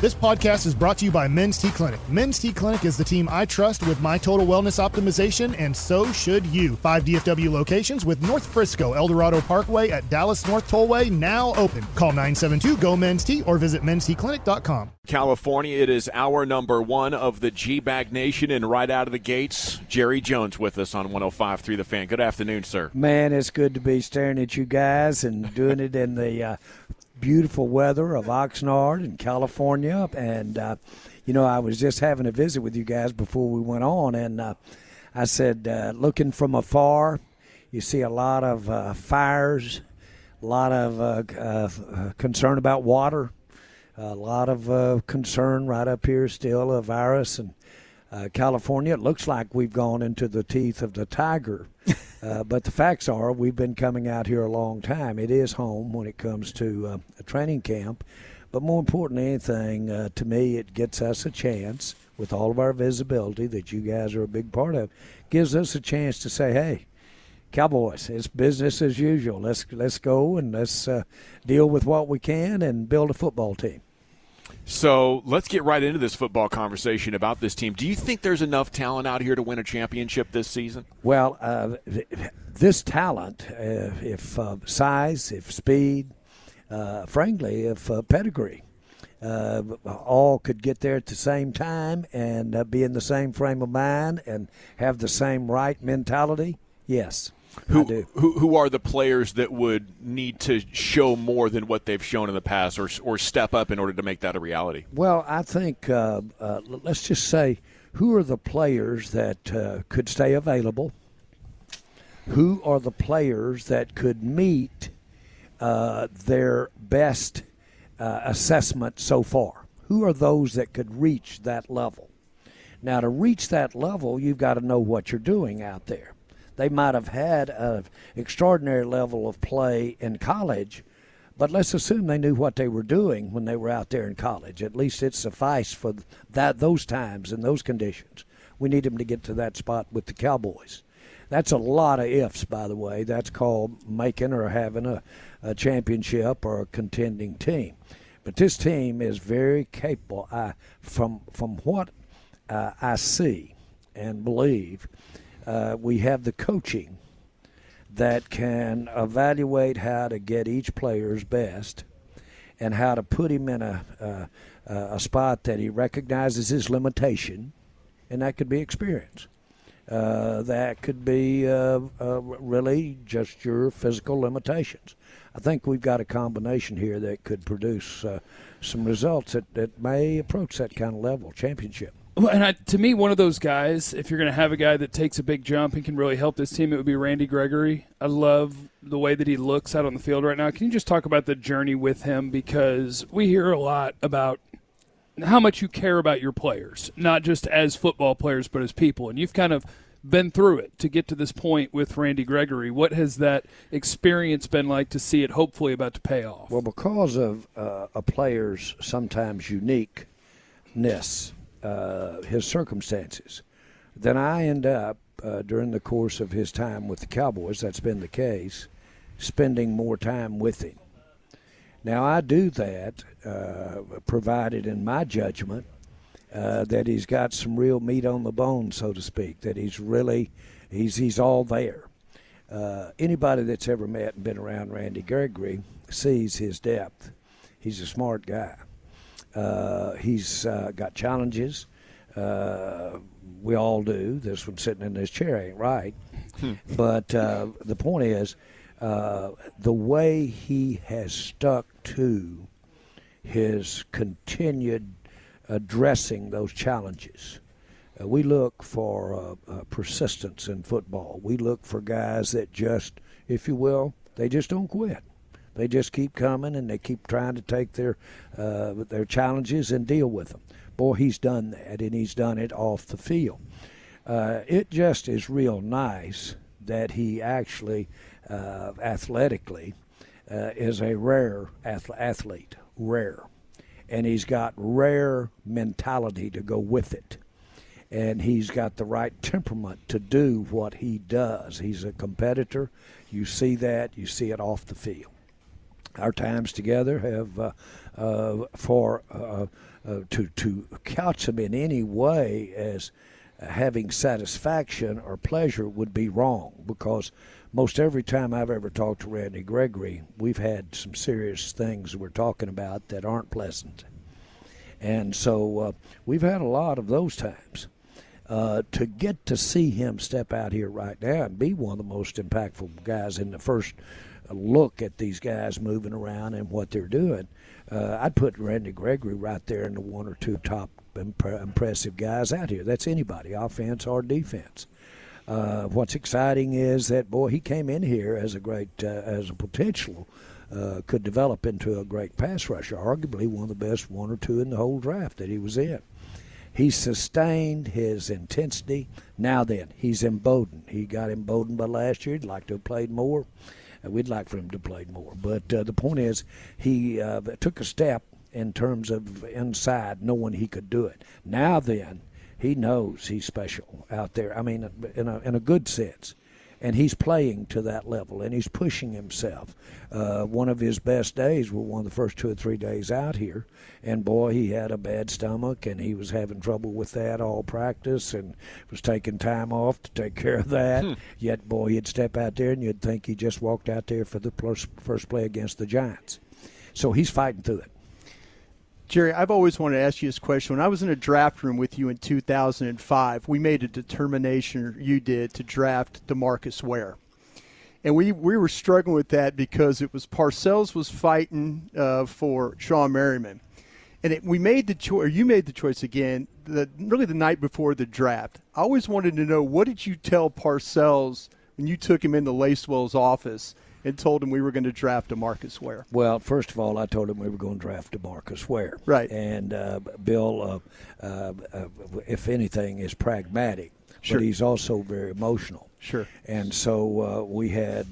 This podcast is brought to you by Men's T Clinic. Men's T Clinic is the team I trust with my total wellness optimization, and so should you. 5 DFW locations with North Frisco, Eldorado Parkway at Dallas North Tollway now open. Call 972-GO-MEN'S-T or visit mensteclinic.com. California, it is hour number one of the G-Bag Nation, and right out of the gates, Jerry Jones with us on 105.3 The Fan. Good afternoon, sir. Man, it's good to be staring at you guys and doing it in the beautiful weather of Oxnard in California. And, I was just having a visit with you guys before we went on, and I said, looking from afar, you see a lot of fires, a lot of concern about water, a lot of concern right up here still, a virus. And California, it looks like we've gone into the teeth of the tiger. But the facts are we've been coming out here a long time. It is home when it comes to a training camp. But more important than anything, to me, it gets us a chance with all of our visibility that you guys are a big part of, gives us a chance to say, hey, Cowboys, it's business as usual. Let's go and let's deal with what we can and build a football team. So let's get right into this football conversation about this team. Do you think there's enough talent out here to win a championship this season? Well, this talent, if size, if speed, frankly, if pedigree, all could get there at the same time and be in the same frame of mind and have the same right mentality, yes. Who are the players that would need to show more than what they've shown in the past or step up in order to make that a reality? Well, I think let's just say who are the players that could stay available? Who are the players that could meet their best assessment so far? Who are those that could reach that level? Now, to reach that level, you've got to know what you're doing out there. They might have had an extraordinary level of play in college, but let's assume they knew what they were doing when they were out there in college. At least it sufficed for those times and those conditions. We need them to get to that spot with the Cowboys. That's a lot of ifs, by the way. That's called making or having a championship or a contending team. But this team is very capable. From what I see and believe, we have the coaching that can evaluate how to get each player's best and how to put him in a spot that he recognizes his limitation, and that could be experience. That could be really just your physical limitations. I think we've got a combination here that could produce some results that may approach that kind of level, championship. Well, and to me, one of those guys, if you're going to have a guy that takes a big jump and can really help this team, it would be Randy Gregory. I love the way that he looks out on the field right now. Can you just talk about the journey with him? Because we hear a lot about how much you care about your players, not just as football players but as people. And you've kind of been through it to get to this point with Randy Gregory. What has that experience been like to see it hopefully about to pay off? Well, because of a player's sometimes uniqueness, his circumstances, then I end up, during the course of his time with the Cowboys, that's been the case, spending more time with him. Now, I do that, provided in my judgment that he's got some real meat on the bone, so to speak, that he's all there. Anybody that's ever met and been around Randy Gregory sees his depth. He's a smart guy. He's got challenges. We all do. This one sitting in this chair ain't right. But the point is, the way he has stuck to his continued addressing those challenges. We look for persistence in football. We look for guys that just, if you will, they just don't quit. They just keep coming, and they keep trying to take their challenges and deal with them. Boy, he's done that, and he's done it off the field. It just is real nice that he actually, athletically, is a rare athlete, rare. And he's got rare mentality to go with it. And he's got the right temperament to do what he does. He's a competitor. You see that. You see it off the field. Our times together have to couch him in any way as having satisfaction or pleasure would be wrong, because most every time I've ever talked to Randy Gregory, we've had some serious things we're talking about that aren't pleasant. And so we've had a lot of those times. To get to see him step out here right now and be one of the most impactful guys in the first look at these guys moving around and what they're doing, I'd put Randy Gregory right there in the one or two top impressive guys out here. That's anybody, offense or defense. What's exciting is that, boy, he came in here as a potential, could develop into a great pass rusher, arguably one of the best one or two in the whole draft that he was in. He sustained his intensity. Now then, he's emboldened. He got emboldened by last year. He'd like to have played more. We'd like for him to play more. But the point is, he took a step in terms of inside, knowing he could do it. Now then, he knows he's special out there. I mean, in a good sense. And he's playing to that level, and he's pushing himself. One of his best days were one of the first 2 or 3 days out here. And, boy, he had a bad stomach, and he was having trouble with that all practice and was taking time off to take care of that. Yet, boy, he'd step out there, and you'd think he just walked out there for the first play against the Giants. So he's fighting through it. Jerry, I've always wanted to ask you this question. When I was in a draft room with you in 2005, we made a determination, you did, to draft DeMarcus Ware. And we were struggling with that because it was Parcells was fighting for Sean Merriman. And we made the choice, or you made the choice again, really the night before the draft. I always wanted to know, what did you tell Parcells when you took him into Lacewell's office and told him we were going to draft DeMarcus Ware? Well, first of all, I told him we were going to draft DeMarcus Ware. Right. And Bill, if anything, is pragmatic. Sure. But he's also very emotional. Sure. And so we had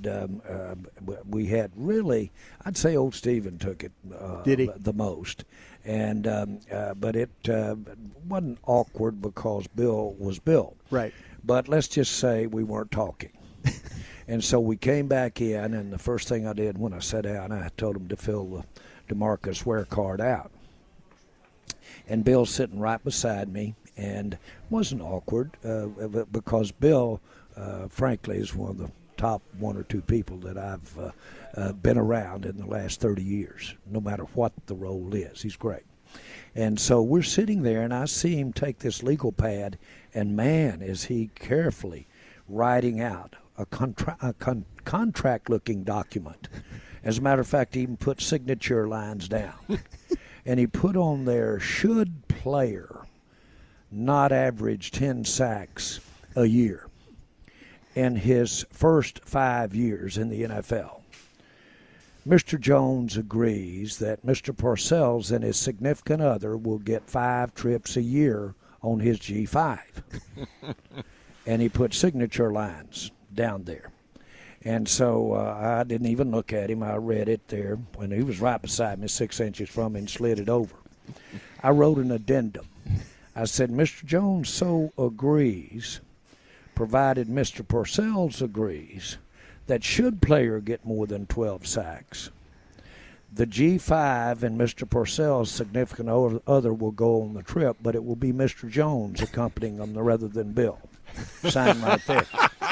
really, I'd say old Steven took it Did he? the most. And but it wasn't awkward because Bill was Bill. Right. But let's just say we weren't talking. And so we came back in, and the first thing I did when I sat down, I told him to fill the DeMarcus Ware card out. And Bill's sitting right beside me, and it wasn't awkward because Bill, frankly, is one of the top 1 or 2 people that I've been around in the last 30 years, no matter what the role is. He's great. And so we're sitting there, and I see him take this legal pad, and, man, is he carefully writing out a contract-looking document. As a matter of fact, he even put signature lines down. And he put on there, should player not average 10 sacks a year in his first 5 years in the NFL. Mr. Jones agrees that Mr. Parcells and his significant other will get 5 trips a year on his G5. And he put signature lines down there. And so I didn't even look at him. I read it there when he was right beside me, 6 inches from me, and slid it over. I wrote an addendum. I said, Mr. Jones so agrees, provided Mr. Parcells agrees, that should player get more than 12 sacks, the G5 and Mr. Parcells' significant other will go on the trip, but it will be Mr. Jones accompanying them rather than Bill. Sign right there.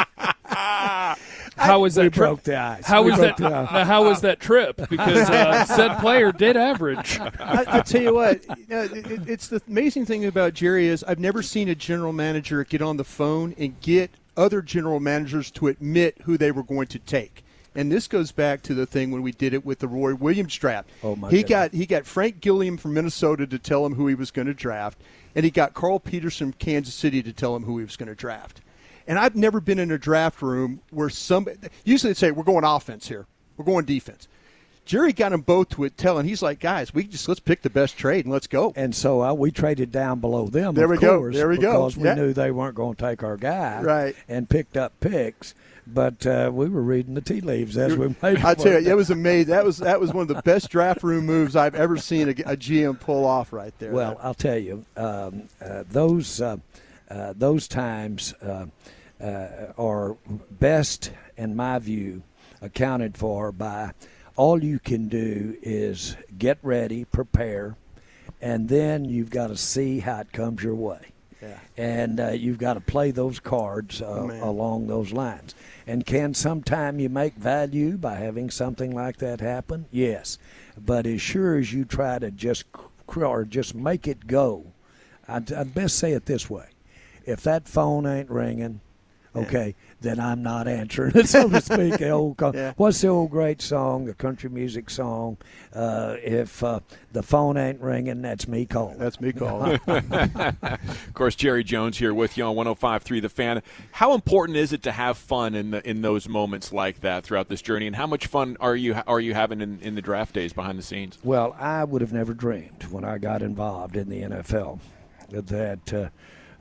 How was that trip? Broke the ice. How was that trip? Because said player did average. I tell you what, it's the amazing thing about Jerry is I've never seen a general manager get on the phone and get other general managers to admit who they were going to take. And this goes back to the thing when we did it with the Roy Williams draft. Oh my he goodness. got Frank Gilliam from Minnesota to tell him who he was going to draft, and he got Carl Peterson from Kansas City to tell him who he was going to draft. And I've never been in a draft room where usually they say, we're going offense here. We're going defense. Jerry got them both to tell, and he's like, guys, let's pick the best trade and let's go. And so we traded down below them, There we go. because we knew they weren't going to take our guy. Right. And picked up picks. But we were reading the tea leaves as we made I tell you, it was amazing. That was one of the best draft room moves I've ever seen a GM pull off right there. Well, I'll tell you, those times are best, in my view, accounted for by all you can do is get ready, prepare, and then you've got to see how it comes your way. Yeah. And you've got to play those cards along those lines. And can sometime you make value by having something like that happen? Yes. But as sure as you try to just make it go, I'd best say it this way. If that phone ain't ringing, okay, then I'm not answering it, so to speak. What's the old great song, the country music song? If the phone ain't ringing, that's me calling. That's me calling. Of course, Jerry Jones here with you on 105.3 The Fan. How important is it to have fun in those moments like that throughout this journey, and how much fun are you having in the draft days behind the scenes? Well, I would have never dreamed when I got involved in the NFL that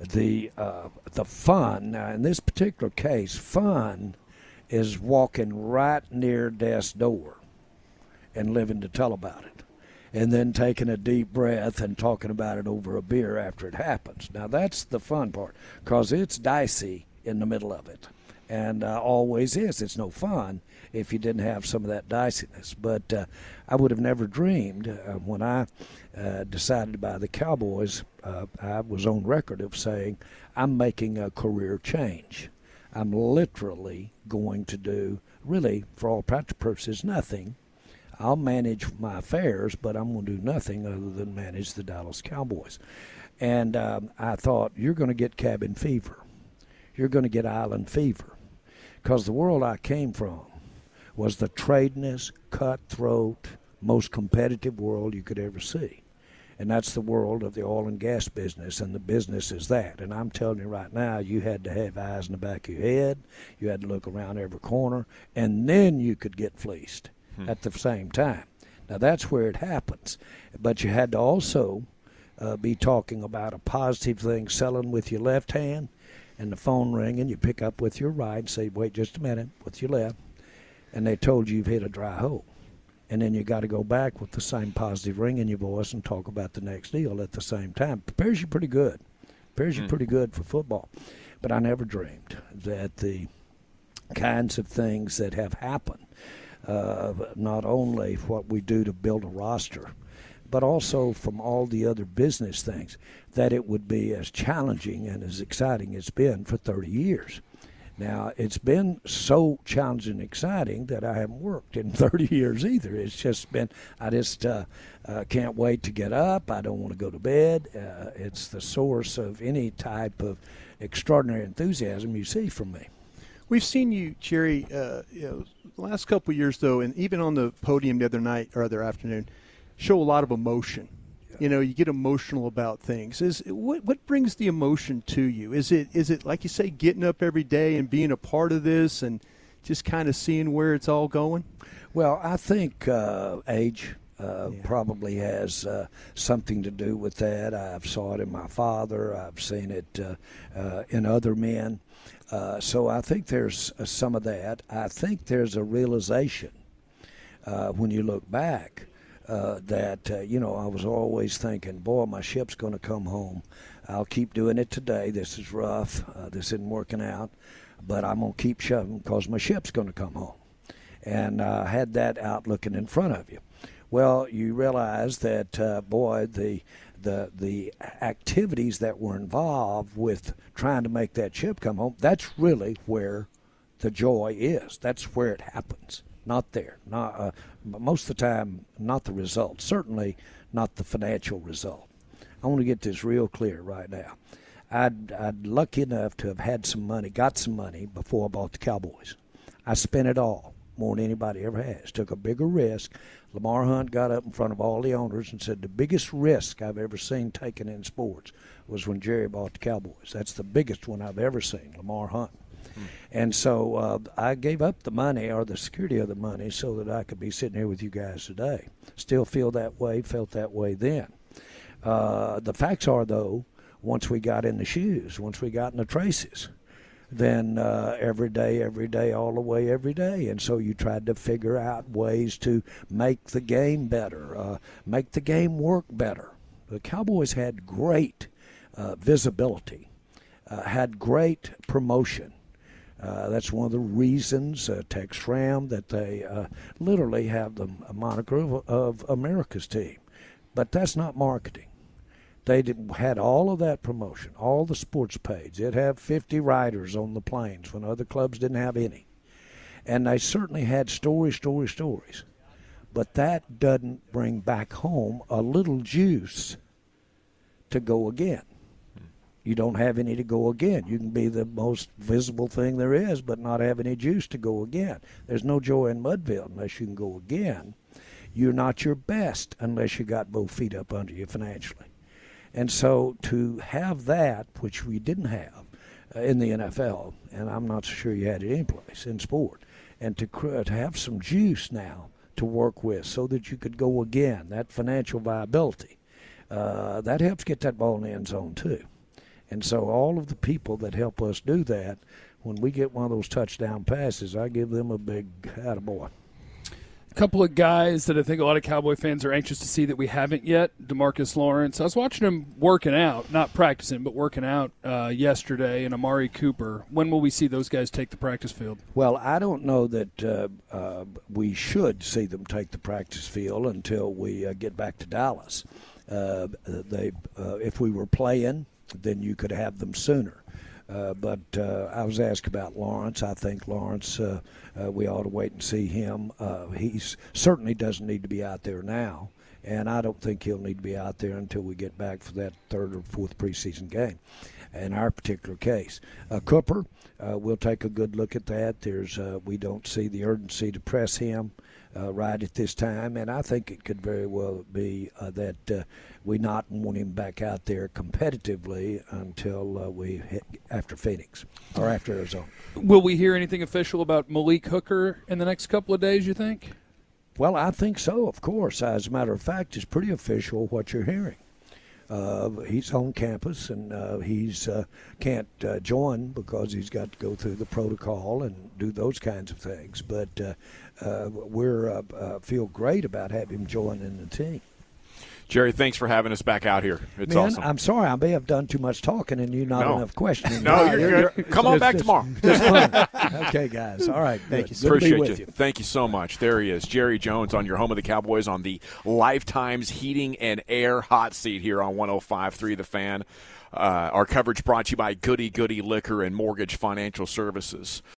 the fun, now in this particular case, fun is walking right near death's door and living to tell about it, and then taking a deep breath and talking about it over a beer after it happens. Now that's the fun part, because it's dicey in the middle of it, and always is. It's no fun if you didn't have some of that diciness. But I would have never dreamed when I decided to buy the Cowboys, I was on record of saying, I'm making a career change. I'm literally going to do, really, for all practical purposes, nothing. I'll manage my affairs, but I'm going to do nothing other than manage the Dallas Cowboys. And I thought, you're going to get cabin fever. You're going to get island fever. Because the world I came from was the tradeness, cutthroat, most competitive world you could ever see. And that's the world of the oil and gas business, and the business is that. And I'm telling you right now, you had to have eyes in the back of your head. You had to look around every corner, and then you could get fleeced at the same time. Now, that's where it happens. But you had to also be talking about a positive thing, selling with your left hand, and the phone ringing, you pick up with your right and say, wait just a minute, with your left. And they told you you've hit a dry hole. And then you got to go back with the same positive ring in your voice and talk about the next deal at the same time. Prepares you pretty good. Prepares you pretty good for football. But I never dreamed that the kinds of things that have happened, not only what we do to build a roster, but also from all the other business things, that it would be as challenging and as exciting as it's been for 30 years. Now, it's been so challenging and exciting that I haven't worked in 30 years either. It's just been, I just can't wait to get up. I don't want to go to bed. It's the source of any type of extraordinary enthusiasm you see from me. We've seen you, Jerry, the last couple of years, though, and even on the podium the other night or other afternoon, show a lot of emotion. You get emotional about things. What brings the emotion to you? Is it like you say, getting up every day and being a part of this and just kind of seeing where it's all going? Well, I think age probably has something to do with that. I've saw it in my father. I've seen it in other men. So I think there's some of that. I think there's a realization when you look back that, I was always thinking, boy, my ship's going to come home. I'll keep doing it today. This is rough. This isn't working out. But I'm going to keep shoving because my ship's going to come home. And I had that out looking in front of you. Well, you realize that, the activities that were involved with trying to make that ship come home, that's really where the joy is. That's where it happens. Not there. Not most of the time, not the result. Certainly not the financial result. I want to get this real clear right now. I'd lucky enough to have had some money, got some money before I bought the Cowboys. I spent it all, more than anybody ever has. Took a bigger risk. Lamar Hunt got up in front of all the owners and said, the biggest risk I've ever seen taken in sports was when Jerry bought the Cowboys. That's the biggest one I've ever seen, Lamar Hunt. And so I gave up the money or the security of the money so that I could be sitting here with you guys today. Still feel that way, felt that way then. The facts are, though, once we got in the shoes, once we got in the traces, then every day, all the way, every day. And so you tried to figure out ways to make the game better, make the game work better. The Cowboys had great visibility, had great promotion. That's one of the reasons, Tex Schramm, that they literally have the moniker of America's team. But that's not marketing. They had all of that promotion, all the sports page. They'd have 50 riders on the planes when other clubs didn't have any. And they certainly had stories. But that doesn't bring back home a little juice to go again. You don't have any to go again. You can be the most visible thing there is, but not have any juice to go again. There's no joy in Mudville unless you can go again. You're not your best unless you got both feet up under you financially. And so to have that, which we didn't have in the NFL, and I'm not so sure you had it anyplace in sport, and to have some juice now to work with so that you could go again, that financial viability, that helps get that ball in the end zone too. And so all of the people that help us do that, when we get one of those touchdown passes, I give them a big attaboy. A couple of guys that I think a lot of Cowboy fans are anxious to see that we haven't yet. DeMarcus Lawrence. I was watching him working out, not practicing, but working out yesterday, and Amari Cooper. When will we see those guys take the practice field? Well, I don't know that we should see them take the practice field until we get back to Dallas. If we were playing, then you could have them sooner. But I was asked about Lawrence. I think Lawrence, we ought to wait and see him. He certainly doesn't need to be out there now, and I don't think he'll need to be out there until we get back for that third or fourth preseason game. In our particular case, Cooper, we'll take a good look at that. We don't see the urgency to press him right at this time, and I think it could very well be that we not want him back out there competitively until after Phoenix or after Arizona. Will we hear anything official about Malik Hooker in the next couple of days, you think? Well, I think so, of course. As a matter of fact, it's pretty official what you're hearing. He's on campus, and he's can't join because he's got to go through the protocol and do those kinds of things. But we're feel great about having him joining the team. Jerry, thanks for having us back out here. It's Man, awesome. I'm sorry I may have done too much talking and you not enough questioning. No, you're good. Come on back tomorrow. Just fun. Okay, guys. All right. Thank you. Good to be Appreciate with you. Thank you so much. There he is, Jerry Jones, on your home of the Cowboys on the Lifetime's Heating and Air hot seat here on 105.3 The Fan. Our coverage brought to you by Goody Goody Liquor and Mortgage Financial Services.